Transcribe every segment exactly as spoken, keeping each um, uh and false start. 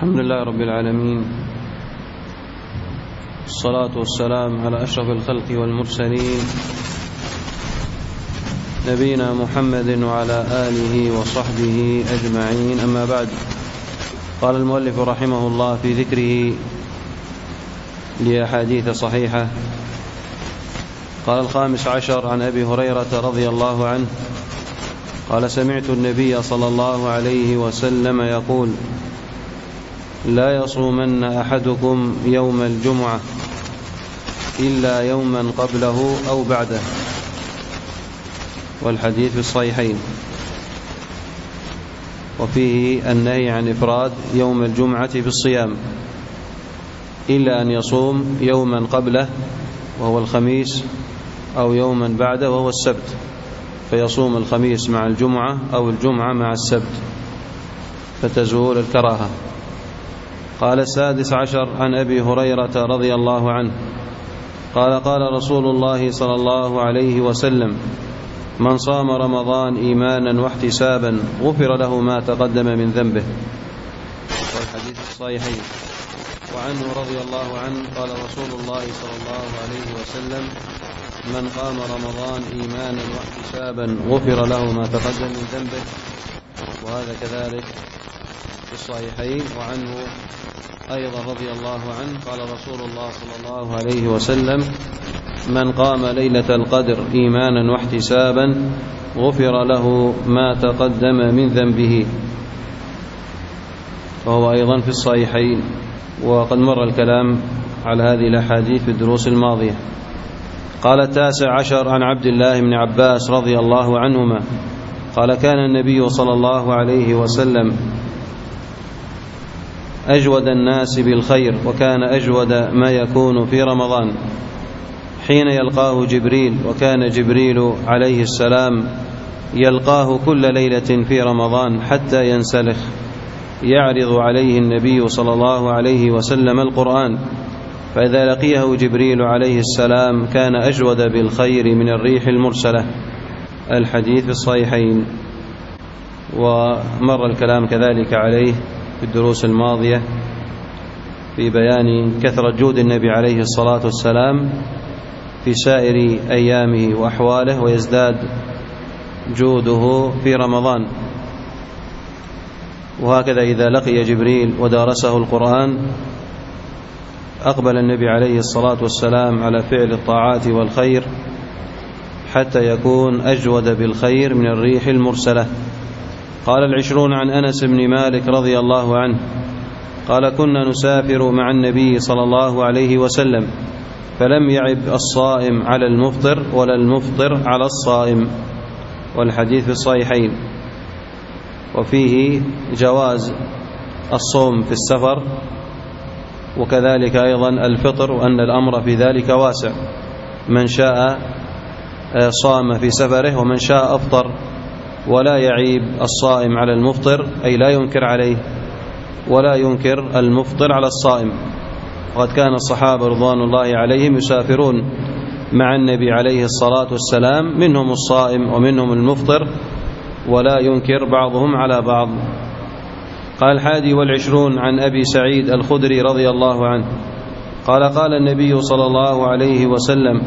الحمد لله رب العالمين، الصلاة والسلام على أشرف الخلق والمرسلين نبينا محمد وعلى آله وصحبه أجمعين. أما بعد، قال المؤلف رحمه الله في ذكره لأحاديث صحيحة، قال الخامس عشر عن أبي هريرة رضي الله عنه قال: سمعت النبي صلى الله عليه وسلم يقول: لا يصومن أحدكم يوم الجمعة إلا يوما قبله أو بعده. والحديث في الصحيحين، وفيه النهي عن إفراد يوم الجمعة بالصيام إلا أن يصوم يوما قبله وهو الخميس أو يوما بعده وهو السبت، فيصوم الخميس مع الجمعة أو الجمعة مع السبت فتزول الكراهة. قال السادس عشر عن أبي هريرة رضي الله عنه قال: قال رسول الله صلى الله عليه وسلم: من صام رمضان إيمانا واحتسابا غفر له ما تقدم من ذنبه. والحديث الصحيحين. وعنه رضي الله عنه قال رسول الله صلى الله عليه وسلم: من قام رمضان إيمانا واحتسابا غفر له ما تقدم من ذنبه. وهذا كذلك في الصحيحين. وعنه أيضا رضي الله عنه قال رسول الله صلى الله عليه وسلم: من قام ليلة القدر إيمانا واحتسابا غفر له ما تقدم من ذنبه. وهو أيضا في الصحيحين، وقد مر الكلام على هذه الأحاديث في الدروس الماضية. قال التاسع عشر عن عبد الله بن عباس رضي الله عنهما قال: كان النبي صلى الله عليه وسلم أجود الناس بالخير، وكان أجود ما يكون في رمضان حين يلقاه جبريل، وكان جبريل عليه السلام يلقاه كل ليلة في رمضان حتى ينسلخ، يعرض عليه النبي صلى الله عليه وسلم القرآن، فإذا لقيه جبريل عليه السلام كان أجود بالخير من الريح المرسلة. الحديث في الصحيحين. ومر الكلام كذلك عليه في الدروس الماضية في بيان كثرة جود النبي عليه الصلاة والسلام في سائر أيامه وأحواله، ويزداد جوده في رمضان. وهكذا إذا لقي جبريل ودارسه القرآن أقبل النبي عليه الصلاة والسلام على فعل الطاعات والخير حتى يكون أجود بالخير من الريح المرسلة. قال العشرون عن أنس بن مالك رضي الله عنه قال: كنا نسافر مع النبي صلى الله عليه وسلم فلم يعب الصائم على المفطر ولا المفطر على الصائم. والحديث في الصحيحين. وفيه جواز الصوم في السفر، وكذلك أيضا الفطر، وأن الأمر في ذلك واسع، من شاء صام في سفره ومن شاء أفطر، ولا يعيب الصائم على المفطر، أي لا ينكر عليه، ولا ينكر المفطر على الصائم. وقد كان الصحابة رضوان الله عليهم يسافرون مع النبي عليه الصلاة والسلام، منهم الصائم ومنهم المفطر، ولا ينكر بعضهم على بعض. قال الحادي والعشرون عن أبي سعيد الخدري رضي الله عنه قال: قال النبي صلى الله عليه وسلم: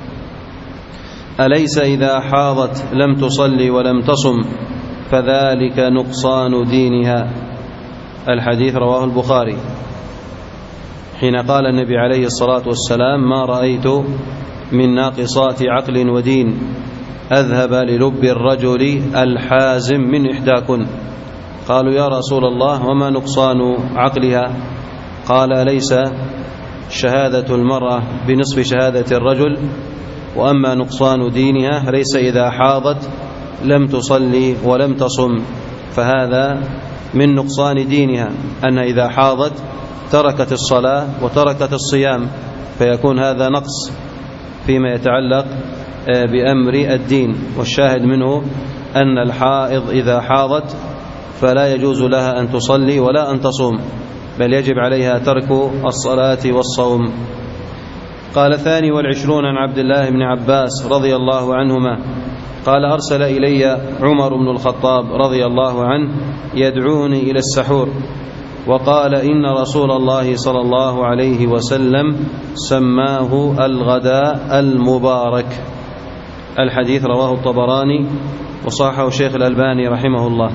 أليس إذا حاضت لم تصلي ولم تصم فذلك نقصان دينها. الحديث رواه البخاري. حين قال النبي عليه الصلاة والسلام: ما رأيت من ناقصات عقل ودين أذهب للب الرجل الحازم من إحداكن. قالوا: يا رسول الله، وما نقصان عقلها؟ قال: أليس شهادة المرأة بنصف شهادة الرجل؟ وأما نقصان دينها ليس إذا حاضت لم تصلي ولم تصم، فهذا من نقصان دينها، أن إذا حاضت تركت الصلاة وتركت الصيام، فيكون هذا نقص فيما يتعلق بأمر الدين. والشاهد منه أن الحائض إذا حاضت فلا يجوز لها أن تصلي ولا أن تصوم، بل يجب عليها ترك الصلاة والصوم. قال الثاني والعشرون عن عبد الله بن عباس رضي الله عنهما قال: أرسل إلي عمر بن الخطاب رضي الله عنه يدعوني إلى السحور، وقال إن رسول الله صلى الله عليه وسلم سماه الغداء المبارك. الحديث رواه الطبراني وصححه الشيخ الألباني رحمه الله.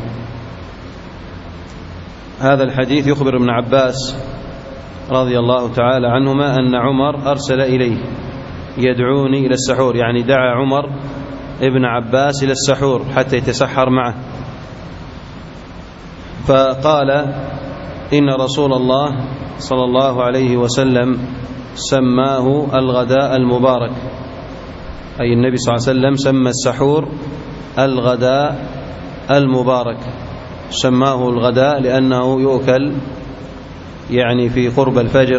هذا الحديث يخبر ابن عباس رضي الله تعالى عنهما أن عمر أرسل إليه يدعوني إلى السحور، يعني دعا عمر ابن عباس إلى السحور حتى يتسحر معه، فقال إن رسول الله صلى الله عليه وسلم سماه الغداء المبارك، أي النبي صلى الله عليه وسلم سمى السحور الغداء المبارك، سماه الغداء لأنه يؤكل يعني في قرب الفجر،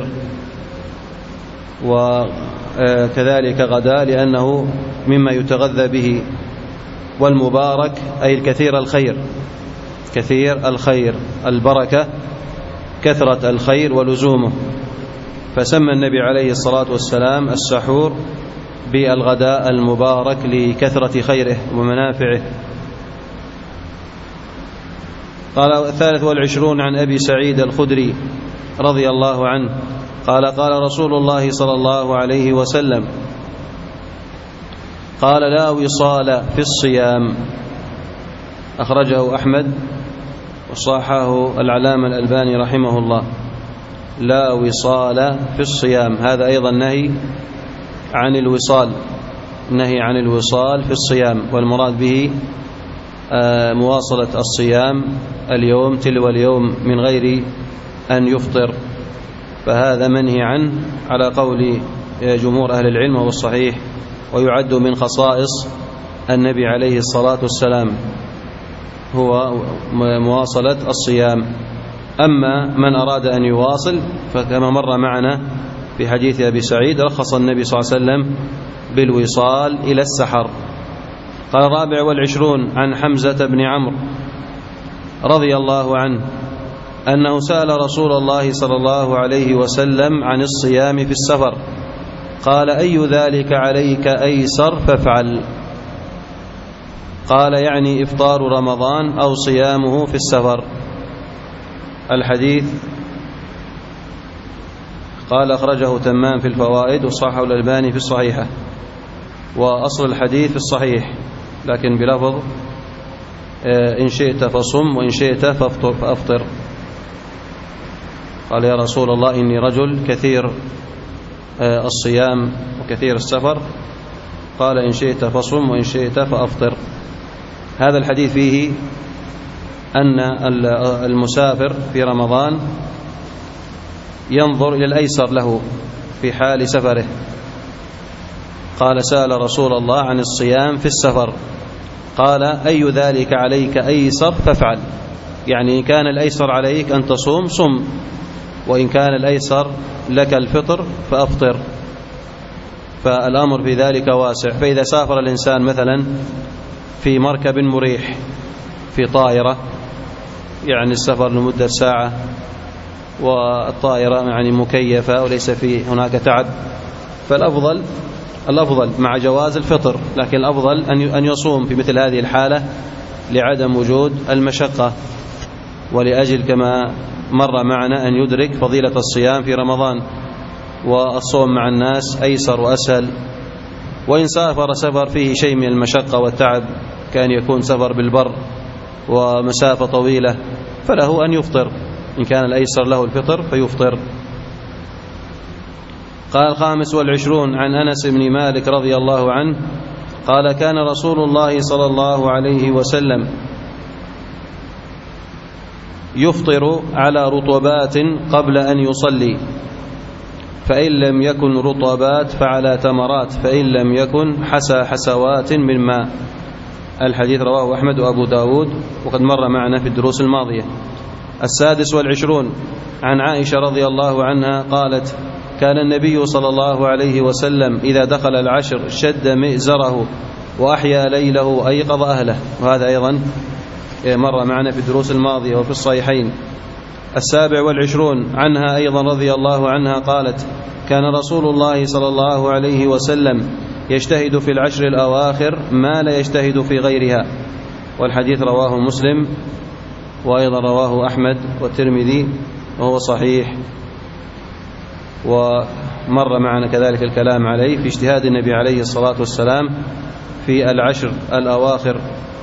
وكذلك غداء لأنه مما يتغذى به، والمبارك أي الكثير الخير، كثير الخير، البركة كثرة الخير ولزومه، فسمى النبي عليه الصلاة والسلام السحور بالغداء المبارك لكثرة خيره ومنافعه. قال الثالث والعشرون عن أبي سعيد الخدري رضي الله عنه قال قال رسول الله صلى الله عليه وسلم قال لا وصال في الصيام، أخرجه أحمد وصححه العلامة الألباني رحمه الله. لا وصال في الصيام، هذا أيضا نهي عن الوصال، نهي عن الوصال في الصيام، والمراد به مواصلة الصيام اليوم تلو اليوم من غير أن يفطر، فهذا منهي عنه على قول جمهور أهل العلم، وهو الصحيح، ويعد من خصائص النبي عليه الصلاة والسلام هو مواصلة الصيام. أما من أراد أن يواصل فكما مر معنا في حديث أبي سعيد رخص النبي صلى الله عليه وسلم بالوصال إلى السحر. قال الرابع والعشرون عن حمزة بن عمرو رضي الله عنه أنه سأل رسول الله صلى الله عليه وسلم عن الصيام في السفر، قال أي ذلك عليك أيسر فافعل، قال يعني إفطار رمضان أو صيامه في السفر. الحديث قال أخرجه تمام في الفوائد وصححه الألباني في الصحيحة، وأصل الحديث في الصحيح لكن بلفظ إن شئت فصم وإن شئت فافطر, فأفطر. قال يا رسول الله إني رجل كثير الصيام وكثير السفر، قال إن شئت فصم وإن شئت فأفطر. هذا الحديث فيه أن المسافر في رمضان ينظر إلى الأيسر له في حال سفره. قال سأل رسول الله عن الصيام في السفر، قال أي ذلك عليك أيسر فافعل، يعني إن كان الأيسر عليك أن تصوم صم، وإن كان الأيسر لك الفطر فأفطر، فالأمر في ذلك واسع. فإذا سافر الإنسان مثلا في مركب مريح في طائرة، يعني السفر لمدة ساعة والطائرة يعني مكيفة وليس في هناك تعب، فالأفضل الأفضل مع جواز الفطر، لكن الأفضل أن يصوم في مثل هذه الحالة لعدم وجود المشقة، ولأجل كما مر معنا أن يدرك فضيلة الصيام في رمضان، والصوم مع الناس أيسر وأسهل. وإن سافر سفر فيه شيء من المشقة والتعب كان يكون سفر بالبر ومسافة طويلة فله أن يفطر، إن كان الأيسر له الفطر فيفطر. قال الخامس والعشرون عن أنس بن مالك رضي الله عنه قال كان رسول الله صلى الله عليه وسلم يفطر على رطبات قبل أن يصلي، فإن لم يكن رطبات فعلى تمرات، فإن لم يكن حسى حسوات من ماء. الحديث رواه أحمد وأبو داود وقد مر معنا في الدروس الماضية. السادس والعشرون عن عائشة رضي الله عنها قالت كان النبي صلى الله عليه وسلم إذا دخل العشر شد مئزره وأحيا ليله أيقظ أهله، وهذا أيضا مر معنا في الدروس الماضية وفي الصحيحين. السابع والعشرون عنها أيضا رضي الله عنها قالت كان رسول الله صلى الله عليه وسلم يجتهد في العشر الأواخر ما لا يجتهد في غيرها، والحديث رواه مسلم وأيضا رواه أحمد والترمذي وهو صحيح، ومر معنا كذلك الكلام عليه في اجتهاد النبي عليه الصلاة والسلام في العشر الأواخر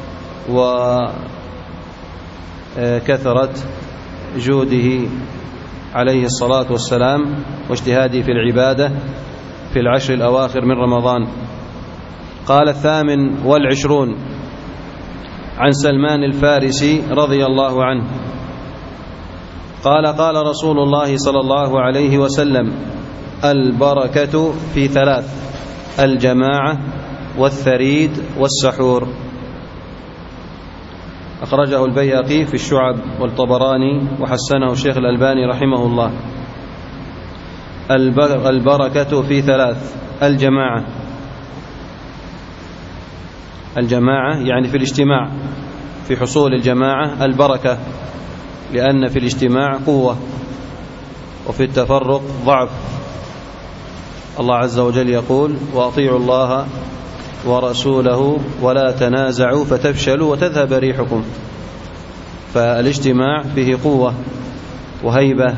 وكثرة جوده عليه الصلاة والسلام واجتهاده في العبادة في العشر الأواخر من رمضان. قال الثامن والعشرون عن سلمان الفارسي رضي الله عنه قال قال رسول الله صلى الله عليه وسلم: البركة في ثلاث: الجماعة والثريد والسحور. أخرجه البيهقي في الشعب والطبراني وحسنه الشيخ الألباني رحمه الله. البركة في ثلاث: الجماعة، الجماعة يعني في الاجتماع، في حصول الجماعة البركة، لأن في الاجتماع قوة وفي التفرق ضعف. الله عز وجل يقول: وأطيعوا الله ورسوله ولا تنازعوا فتفشلوا وتذهب ريحكم. فالاجتماع فيه قوة وهيبة،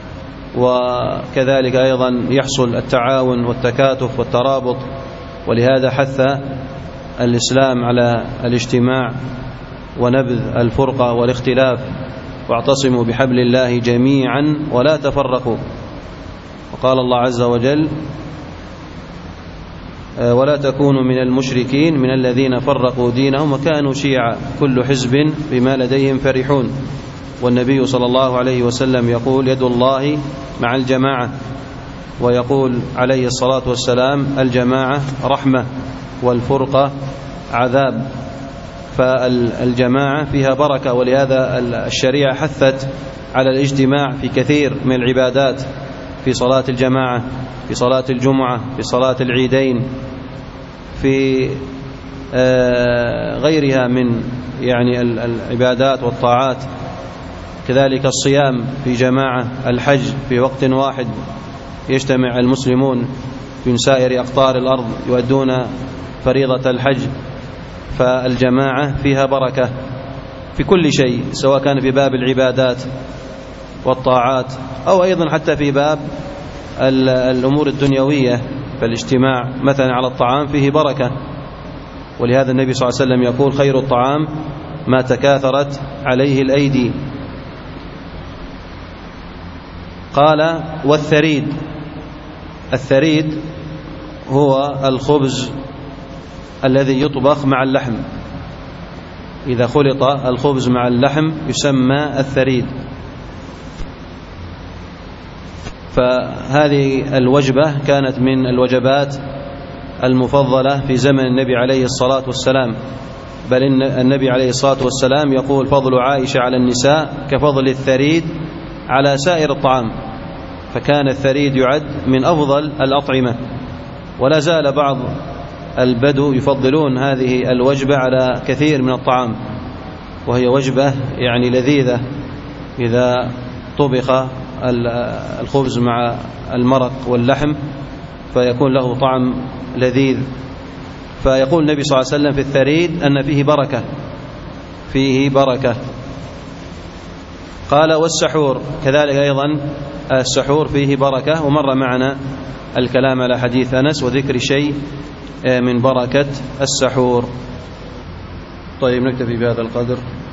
وكذلك أيضا يحصل التعاون والتكاتف والترابط، ولهذا حث الإسلام على الاجتماع ونبذ الفرقة والاختلاف، واعتصموا بحبل الله جميعا ولا تفرقوا. وقال الله عز وجل: ولا تكونوا من المشركين من الذين فرقوا دينهم وكانوا شيعا كل حزب بما لديهم فرحون. والنبي صلى الله عليه وسلم يقول: يد الله مع الجماعة، ويقول عليه الصلاة والسلام: الجماعة رحمة والفرقة عذاب. فالجماعة فيها بركة، ولهذا الشريعة حثت على الاجتماع في كثير من العبادات، في صلاة الجماعة، في صلاة الجمعة، في صلاة العيدين، في غيرها من يعني العبادات والطاعات، كذلك الصيام في جماعة، الحج في وقت واحد يجتمع المسلمون من سائر أقطار الأرض يؤدون فريضة الحج. فالجماعة فيها بركة في كل شيء، سواء كان في باب العبادات والطاعات أو أيضا حتى في باب الأمور الدنيوية. فالاجتماع مثلا على الطعام فيه بركة، ولهذا النبي صلى الله عليه وسلم يقول: خير الطعام ما تكاثرت عليه الأيدي. قال: والثريد. الثريد هو الخبز الذي يطبخ مع اللحم، إذا خلط الخبز مع اللحم يسمى الثريد. فهذه الوجبة كانت من الوجبات المفضلة في زمن النبي عليه الصلاة والسلام، بل إن النبي عليه الصلاة والسلام يقول: فضل عائشة على النساء كفضل الثريد على سائر الطعام. فكان الثريد يعد من أفضل الأطعمة، ولا زال بعض البدو يفضلون هذه الوجبة على كثير من الطعام، وهي وجبة يعني لذيذة إذا طبخ الخبز مع المرق واللحم فيكون له طعم لذيذ. فيقول النبي صلى الله عليه وسلم في الثريد أن فيه بركة، فيه بركة. قال: والسحور كذلك أيضا السحور فيه بركة، ومر معنا الكلام على حديث أنس وذكر شيء من بركة السحور. طيب، نكتفي بهذا القدر.